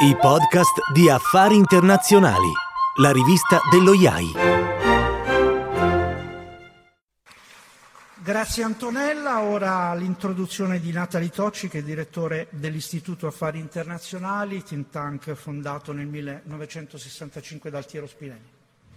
I podcast di Affari Internazionali, la rivista dello IAI. Grazie Antonella. Ora l'introduzione di Nathalie Tocci, che è direttore dell'Istituto Affari Internazionali, think tank fondato nel 1965 da Altiero Spinelli.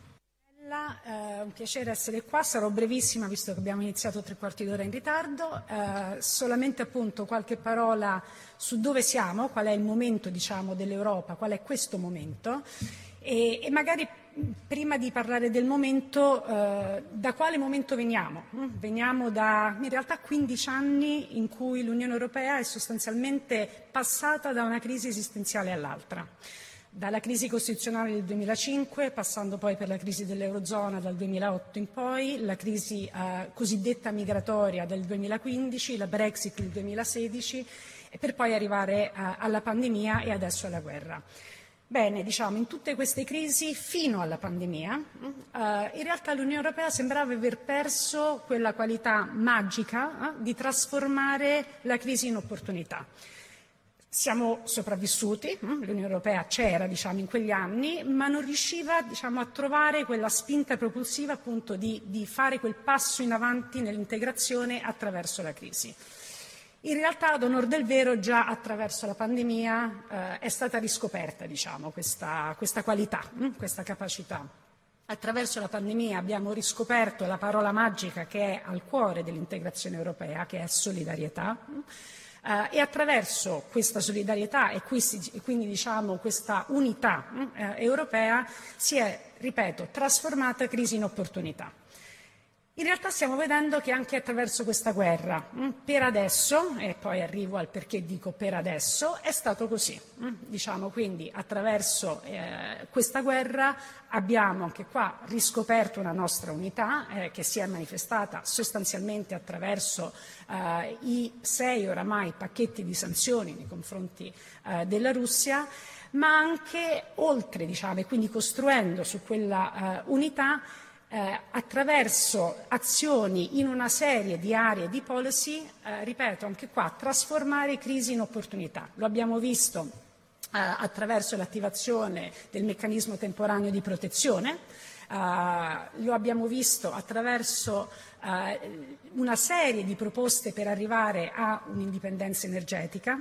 È un piacere essere qua, sarò brevissima visto che abbiamo iniziato 3/4 d'ora in ritardo, solamente appunto qualche parola su dove siamo, qual è il momento dell'Europa, qual è questo momento e magari prima di parlare del momento, da quale momento veniamo? Veniamo da in realtà 15 anni in cui l'Unione Europea è sostanzialmente passata da una crisi esistenziale all'altra. Dalla crisi costituzionale del 2005, passando poi per la crisi dell'Eurozona dal 2008 in poi, la crisi cosiddetta migratoria del 2015, la Brexit del 2016 e per poi arrivare alla pandemia e adesso alla guerra. Bene, in tutte queste crisi, fino alla pandemia, in realtà l'Unione Europea sembrava aver perso quella qualità magica di trasformare la crisi in opportunità. Siamo sopravvissuti, l'Unione Europea c'era in quegli anni, ma non riusciva a trovare quella spinta propulsiva appunto di fare quel passo in avanti nell'integrazione attraverso la crisi. In realtà, ad onor del vero, già attraverso la pandemia è stata riscoperta questa qualità, questa capacità. Attraverso la pandemia abbiamo riscoperto la parola magica che è al cuore dell'integrazione europea, che è solidarietà. E attraverso questa solidarietà e quindi questa unità europea si è, ripeto, trasformata crisi in opportunità. In realtà stiamo vedendo che anche attraverso questa guerra, per adesso, e poi arrivo al perché dico per adesso, è stato così. Quindi attraverso questa guerra abbiamo anche qua riscoperto una nostra unità che si è manifestata sostanzialmente attraverso i 6 oramai pacchetti di sanzioni nei confronti della Russia, ma anche oltre, e quindi costruendo su quella unità attraverso azioni in una serie di aree di policy, ripeto anche qua, trasformare crisi in opportunità. Lo abbiamo visto attraverso l'attivazione del meccanismo temporaneo di protezione, lo abbiamo visto attraverso una serie di proposte per arrivare a un'indipendenza energetica,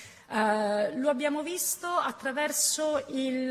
lo abbiamo visto attraverso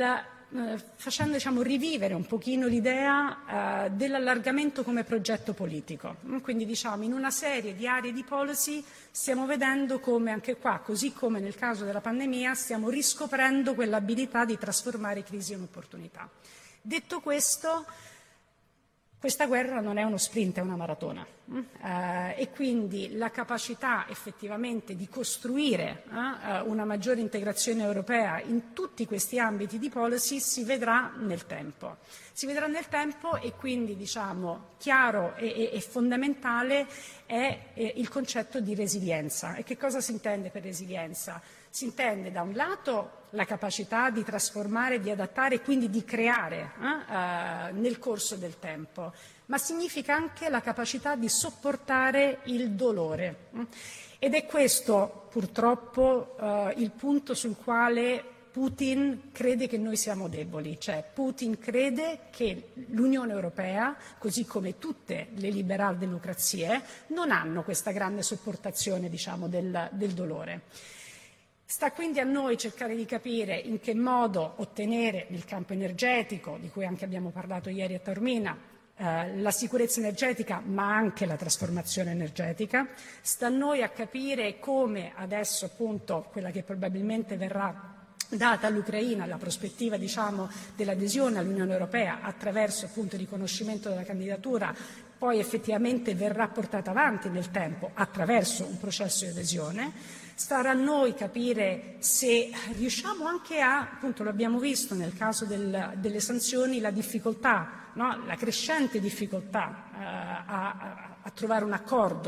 facendo rivivere un pochino l'idea dell'allargamento come progetto politico. Quindi in una serie di aree di policy stiamo vedendo come anche qua, così come nel caso della pandemia, stiamo riscoprendo quell'abilità di trasformare crisi in opportunità. Detto questo, questa guerra non è uno sprint, è una maratona e quindi la capacità effettivamente di costruire una maggiore integrazione europea in tutti questi ambiti di policy si vedrà nel tempo. Si vedrà nel tempo e quindi chiaro e fondamentale è il concetto di resilienza. E che cosa si intende per resilienza? Si intende da un lato la capacità di trasformare, di adattare e quindi di creare nel corso del tempo, ma significa anche la capacità di sopportare il dolore. Ed è questo purtroppo il punto sul quale Putin crede che noi siamo deboli, cioè Putin crede che l'Unione Europea, così come tutte le liberal democrazie, non hanno questa grande sopportazione del dolore. Sta quindi a noi cercare di capire in che modo ottenere nel campo energetico, di cui anche abbiamo parlato ieri a Taormina, la sicurezza energetica ma anche la trasformazione energetica. Sta a noi a capire come adesso appunto quella che probabilmente verrà data all'Ucraina la prospettiva dell'adesione all'Unione Europea attraverso appunto il riconoscimento della candidatura poi effettivamente verrà portata avanti nel tempo attraverso un processo di adesione. Starà a noi capire se riusciamo anche appunto lo abbiamo visto nel caso delle sanzioni, la difficoltà, la crescente difficoltà a trovare un accordo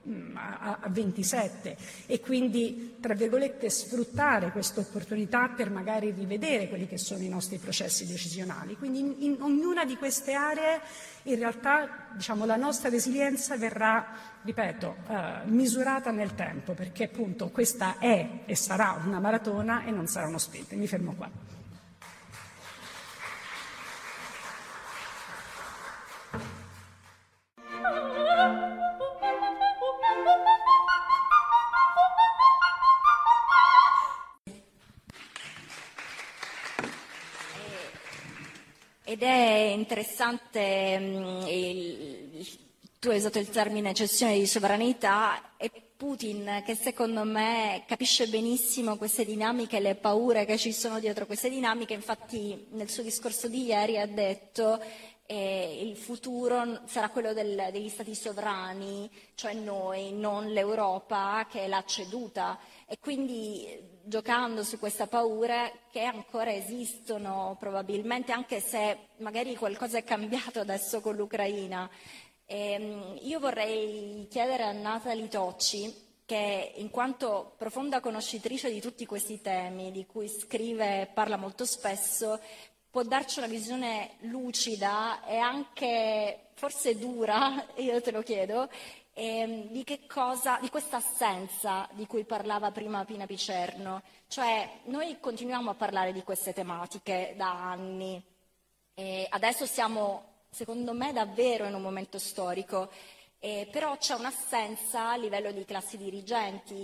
a 27 e quindi, tra virgolette, sfruttare questa opportunità per magari rivedere quelli che sono i nostri processi decisionali. Quindi in ognuna di queste aree in realtà, diciamo, la nostra resilienza verrà, ripeto, misurata nel tempo, perché appunto questa è e sarà una maratona e non sarà uno sprint. Mi fermo qua. Ed è interessante, tu hai usato il termine cessione di sovranità, e Putin, che secondo me capisce benissimo queste dinamiche e le paure che ci sono dietro queste dinamiche, infatti nel suo discorso di ieri ha detto il futuro sarà quello degli stati sovrani, cioè noi, non l'Europa che l'ha ceduta, e quindi giocando su questa paura che ancora esistono probabilmente, anche se magari qualcosa è cambiato adesso con l'Ucraina. Io vorrei chiedere a Natalie Tocci, che in quanto profonda conoscitrice di tutti questi temi, di cui scrive e parla molto spesso, può darci una visione lucida e anche forse dura, io te lo chiedo, di questa assenza di cui parlava prima Pina Picerno. Cioè, noi continuiamo a parlare di queste tematiche da anni e adesso siamo, secondo me, davvero in un momento storico, però c'è un'assenza a livello di classi dirigenti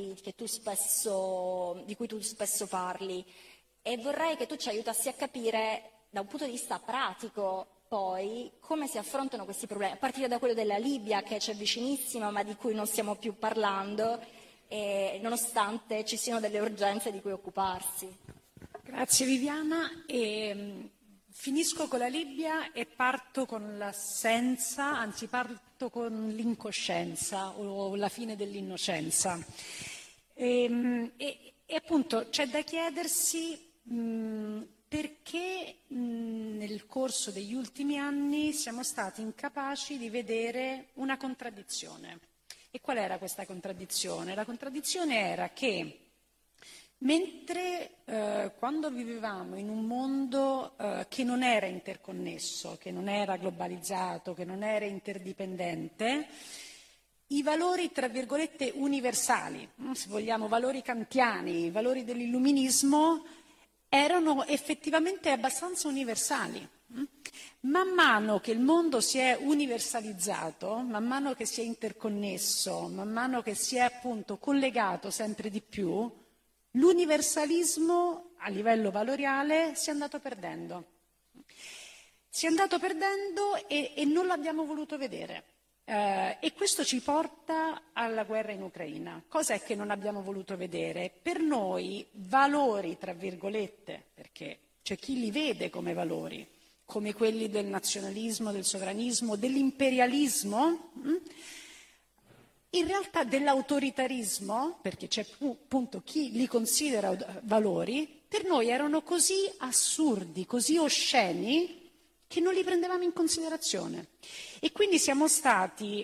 di cui tu spesso parli, e vorrei che tu ci aiutassi a capire da un punto di vista pratico poi come si affrontano questi problemi, a partire da quello della Libia, che c'è vicinissima ma di cui non stiamo più parlando, nonostante ci siano delle urgenze di cui occuparsi. Grazie Viviana. Finisco con la Libia e parto con l'assenza, anzi parto con l'incoscienza o la fine dell'innocenza. E appunto c'è da chiedersi perché nel corso degli ultimi anni siamo stati incapaci di vedere una contraddizione. E qual era questa contraddizione? La contraddizione era che mentre quando vivevamo in un mondo che non era interconnesso, che non era globalizzato, che non era interdipendente, i valori, tra virgolette, universali, se vogliamo valori kantiani, i valori dell'illuminismo, erano effettivamente abbastanza universali. Man mano che il mondo si è universalizzato, man mano che si è interconnesso, man mano che si è appunto collegato sempre di più, l'universalismo a livello valoriale si è andato perdendo. Si è andato perdendo e non l'abbiamo voluto vedere. E questo ci porta alla guerra in Ucraina. Cosa è che non abbiamo voluto vedere? Per noi valori, tra virgolette, perché c'è chi li vede come valori, come quelli del nazionalismo, del sovranismo, dell'imperialismo, in realtà dell'autoritarismo, perché c'è appunto chi li considera valori, per noi erano così assurdi, così osceni, che non li prendevamo in considerazione. E quindi siamo stati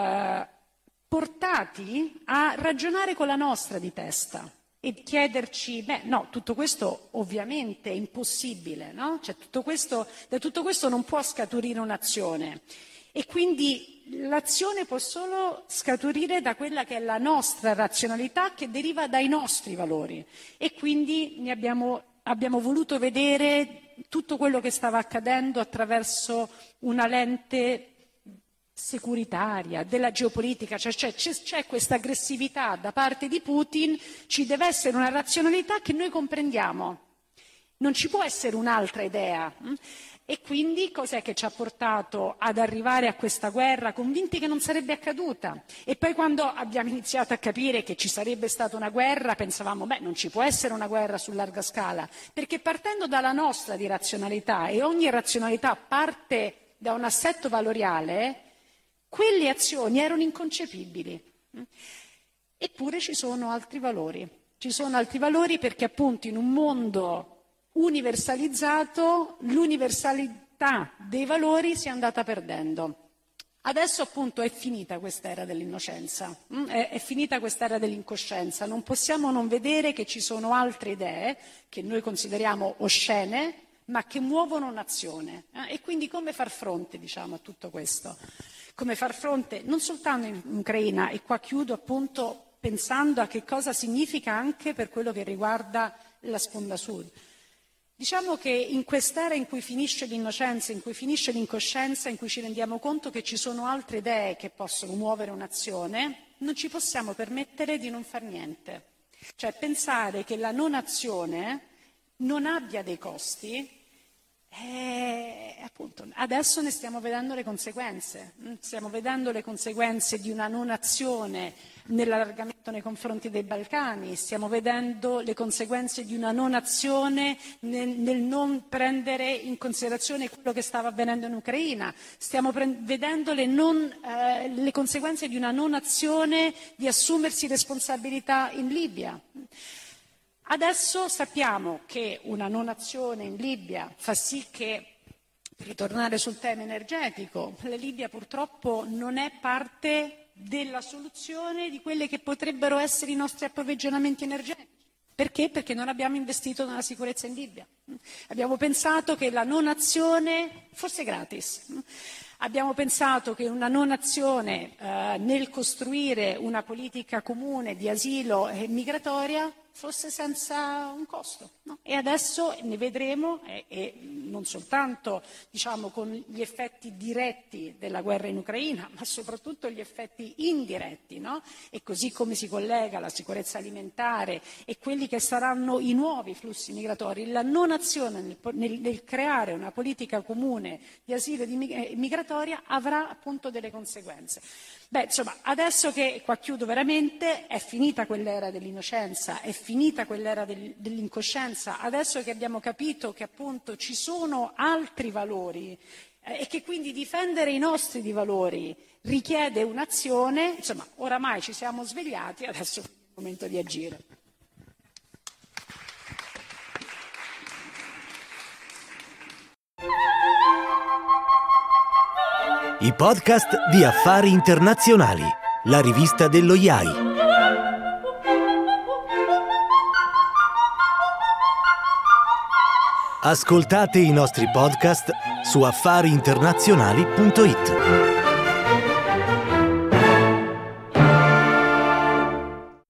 portati a ragionare con la nostra di testa e chiederci, no, tutto questo ovviamente è impossibile, no? Cioè, da tutto questo non può scaturire un'azione. E quindi l'azione può solo scaturire da quella che è la nostra razionalità, che deriva dai nostri valori. E quindi abbiamo voluto vedere tutto quello che stava accadendo attraverso una lente securitaria, della geopolitica, cioè c'è questa aggressività da parte di Putin, ci deve essere una razionalità che noi comprendiamo, non ci può essere un'altra idea. E quindi cos'è che ci ha portato ad arrivare a questa guerra convinti che non sarebbe accaduta? E poi quando abbiamo iniziato a capire che ci sarebbe stata una guerra pensavamo, non ci può essere una guerra su larga scala, perché partendo dalla nostra di razionalità, e ogni razionalità parte da un assetto valoriale, quelle azioni erano inconcepibili. Eppure ci sono altri valori perché appunto in un mondo universalizzato, l'universalità dei valori si è andata perdendo. Adesso appunto è finita questa era dell'innocenza, è finita questa era dell'incoscienza, non possiamo non vedere che ci sono altre idee che noi consideriamo oscene, ma che muovono nazione. E quindi come far fronte, diciamo, a tutto questo? Come far fronte non soltanto in Ucraina, e qua chiudo appunto pensando a che cosa significa anche per quello che riguarda la sponda sud. Diciamo che in quest'era in cui finisce l'innocenza, in cui finisce l'incoscienza, in cui ci rendiamo conto che ci sono altre idee che possono muovere un'azione, non ci possiamo permettere di non far niente. Cioè pensare che la non azione non abbia dei costi, appunto, adesso ne stiamo vedendo le conseguenze. Stiamo vedendo le conseguenze di una non azione nell'allargamento nei confronti dei Balcani, stiamo vedendo le conseguenze di una non azione nel non prendere in considerazione quello che stava avvenendo in Ucraina, stiamo vedendo le conseguenze di una non azione di assumersi responsabilità in Libia. Adesso sappiamo che una non azione in Libia fa sì che, per ritornare sul tema energetico, la Libia purtroppo non è parte della soluzione di quelli che potrebbero essere i nostri approvvigionamenti energetici. Perché? Perché non abbiamo investito nella sicurezza in Libia. Abbiamo pensato che la non azione fosse gratis. Abbiamo pensato che una non azione nel costruire una politica comune di asilo e migratoria fosse senza un costo, no? E adesso ne vedremo, e non soltanto diciamo, con gli effetti diretti della guerra in Ucraina, ma soprattutto gli effetti indiretti, no? E così come si collega la sicurezza alimentare e quelli che saranno i nuovi flussi migratori, la non azione nel creare una politica comune di asilo e migratoria avrà appunto delle conseguenze. Beh, insomma, adesso che, qua chiudo veramente, è finita quell'era dell'innocenza, è finita quell'era dell'incoscienza, adesso che abbiamo capito che appunto ci sono altri valori e che quindi difendere i nostri di valori richiede un'azione, insomma, oramai ci siamo svegliati, adesso è il momento di agire. I podcast di Affari Internazionali, la rivista dello IAI. Ascoltate i nostri podcast su affariinternazionali.it.